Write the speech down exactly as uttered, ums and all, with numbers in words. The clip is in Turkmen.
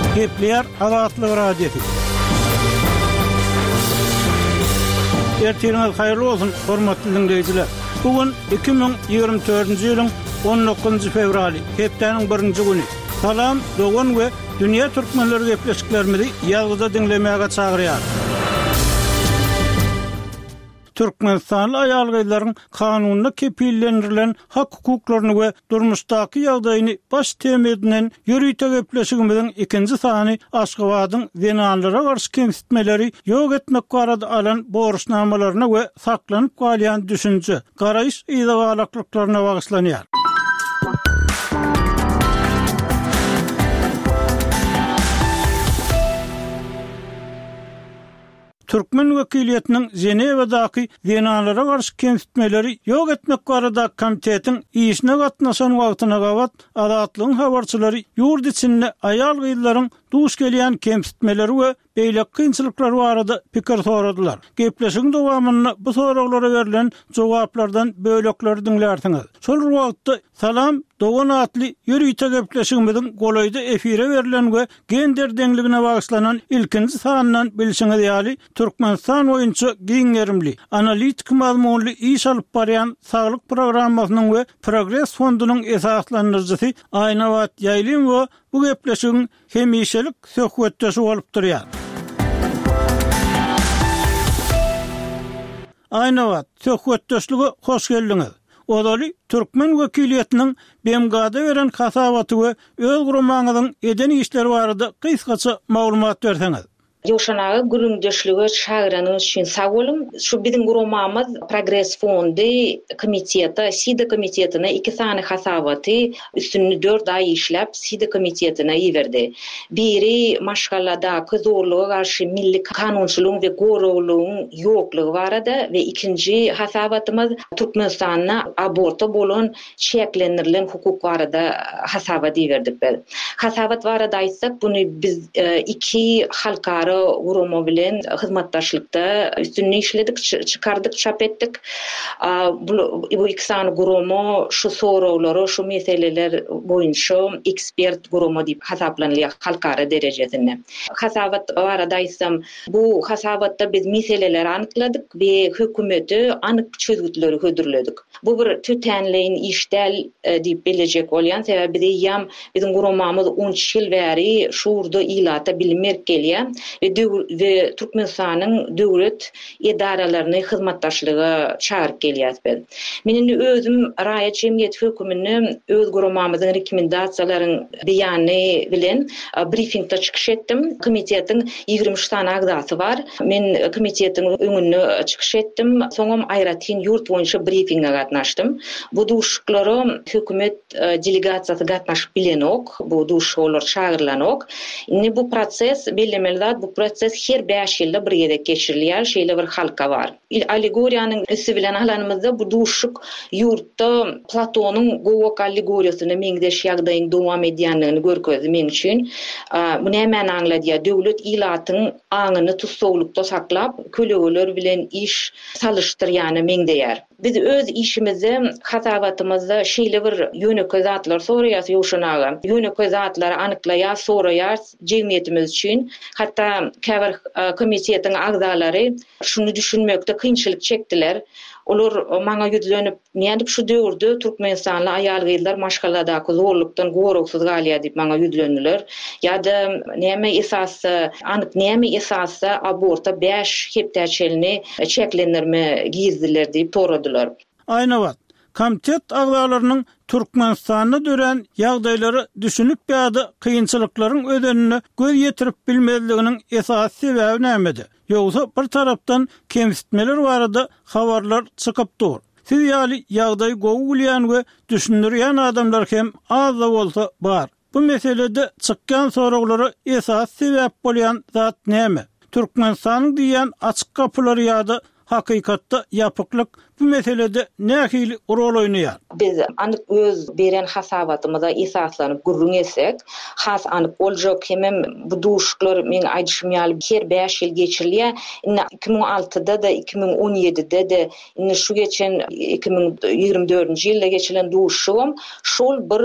Kepler Azatlyk Radiosu. Ertirňiz haýyrly bolsun, hormatly dinleýijiler. Bugün iki bin ýygrimi dördünji ýylyň on dokuzunji fevraly, hepdeniň birinji güni. Salam, dogan we dünýä türkmenleri gepleşiklerimizi ýalgyda dinlemäge çagyrýar. Türkmenistanly aýal-gyzlaryň kanunyna kepillendirilen hak hukuklaryny we durmuşdaky ýagdaýyny baş temedinden ýürüýte gepleşigimiziň ikinji sany Aşgabatyň zenanlara garşy kemsitmeleri ýok etmek barada alan borçnamalaryna we saklanyp galýan düşünje, garaýyş ýa-da bagyslanýar. Türkmen wekiliýetiniň Ženewadaky zenanlara garşy kemsitmeleri ýok etmek barada komitetiň işine gatnaşan wagtyna gabat adatlygyň habarçylary ýurt içinde aýal-gyzlaryň duş gelýän kemsitmeleri we beýle kynçylyklary barada pikir soradylar. Gepleşigiň dowamyny bu soraglara berilen jogaplardan bölekleri dinlersiňiz. Şol wagtda Salam Dogan atly ýürüýte gepleşigimiziň golayda efire berilen we gender deňligine bagyşlanan ilkinji sanyndan bilşiňiz ýaly Türkmenistan boýunça giňerimli, analitik mazmunly iş alyp barýan saglyk programmasynyň we Progress fondunyň esaslandyrjysy Aýnawat Ýaýlym we bu gepleşigiň hemişelik söhbetdeşi bolup durýar. Aýnawat, söhbetdeşligi hoş geldiňiz. Odaly Türkmen wekiliýetiniň B M G'da beren hasabaty we öz guramaňyzyň eden işleri barada kysgaça maglumat berseňiz. Ýoşanagy gürüňdeşligi şaýranyň üçin sag bolun. Şu biziň guramamyz Progress fondy komiteti, Sida komitetine iki sany hasabaty üstünni dört ay işläp Sida komitetine ýiberdi. Biri maşgalladaky zorluga garşy milli kanunçylygyň we gorawlygyň ýoklugy barada we ikinji hasabatymyz Türkmenistanyň aborta bolan çeklendirilen hukuk barada hasabat ýiberdik. Hasabat barada aýtsak, buny biz iki halkara gurama bilen hyzmatdaşlykda üstünni işledik, çıkardık, çap etdik. Bu iki sany gurama şu sorawlary, şu meseleler boýunça ekspert gurama diýip hasaplanýar halkara derejesinde. Hasabat barada aýtsam, bu hasabatda biz meseleleri anykladyk we hökümeti anyk çözgütleri hödürledik. Bu bir tütenleýin işdel diýip biljek bolýan sebäbi diýýäm, biziň guramamyz on ýyl bäri şurda ilata bilinmek gelýär we we Türkmenistanyň döwlet edaralaryny hyzmatdaşlyga çağırıp gelýär. Meniň özüm raýat jemgyýet hökümini öz guramamyzyň rekomendasiýalaryň beýany bilen briefingde çykyş etdim. Komitetiň ýygrimi üç sany agzasy bar. Men komitetiň öňüne çykyş etdim. Soňam aýratyn ýurt boýunça briefinge gatnaşdym. Bu duşuklary hökümet delegasiýasy gatnaşyp bilenok, bu duşular çağırlanok. Indi bu proses bellemeli, bu proses her beş ýylda bir ýerde geçirilýär, şeýle bir halka bar. Allegoriýanyň üstü bilen alanymyzda bu duşuk ýurtda Platonyň gowak allegoriýasyny meňdeş ýagdaýyň dowam edýänligini görkezmek üçin bu näme aňladýar? Döwlet ilatyň aňyny tutsawlykda saklap, kölegeler bilen iş salışdyrýany meňdeýär. Biz öz işimizi, hasabatymyzda şeýle bir ýönekli zatlar soraýar ýoşanaga. Ýönekli zatlary anyklaýar, soraýar jemgyýetimiz üçin. Hatda käbir komitetiň agzalary şunu düşünmekde kynçylyk çekdiler. Olar maňa ýüzlenip, "Nädip şu döwürde Türkmenistanly aýal-gyzlar maşgalladaky zorlukdan goraksız galýar" diýip maňa ýüzlendiler. Ýa-da näme esasy, anyk näme esasy aborta beş heptäçelini çeklendirme gizdiler diýip soradylar. Aýnawat, komitet agzalarynyň Türkmenistanyna dören ýagdaýlary düşünüp ýa-da kynçylyklaryň ödenini göz ýetirip bilmezliginiň esas sebäbi nämedir? Ýogsa bir tarapdan kemsitmeler barada habarlar çykyp dur. Siz ýaly ýagdaý gowy bilýän we düşündirýän adamlar hem az da bolsa bar. Bu meselede çykkan soraglara esas sebäp bolýan zat näme? Türkmenistanyň diýen açyk kapylary ýa-da hakykatda ýapyklyk bu meselede nähili rol oýnaýar? Biz anyk öz beren hasabatymyza esaslanyp gurrun etsek, has anyk boljak hemem bu duşuklar men aýdyşym ýaly her beş ýyl geçirilýär. iki bin altyda da iki bin on ýedide de şu geçen iki bin ýygrimi dördünji ýylda geçilen duşum şol bir